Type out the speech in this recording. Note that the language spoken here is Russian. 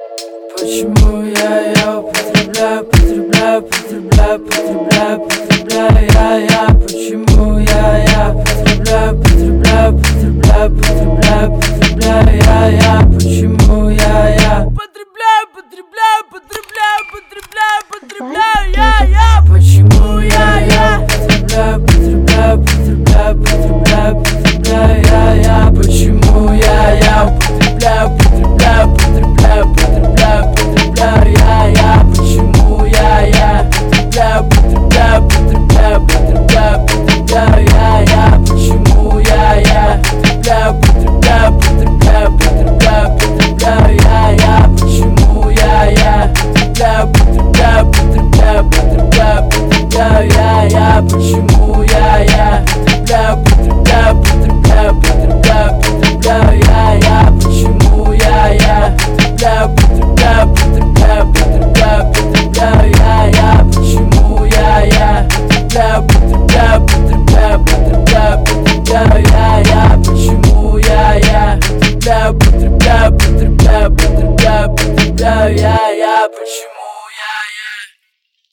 Почему я употребляю, потребляю, потребляю, потребляю, потребляю, я почему я потребляю, потребляю, потребляю, потребляю, потребляю, я почему я потребляю, потребляю, потребляю, потребляю, потребляю, я почему я потребляю, потребляю, потребляю, потребляю, потребляю, я почему я употребляю, потребляю, потребляю, потребляю, потребляю, я почему я потребляю, потребляю, потребляю, потребляю, потребляю, я почему я потребляю, потребляю, потребляю, потребляю, потребляю, я почему я потребляю, потребляю, потребляю, потребляю, потребляю, я почему я потребляю, потребляю, потребляю, потребляю, потребляю, я почему я потребляю, потребляю, потребляю, потребляю, потребляю, я почему я потребляю, потребляю, потребляю, потребляю, потребляю, я почему я потребляю, потребляю, потребляю, потребляю, потребляю, я почему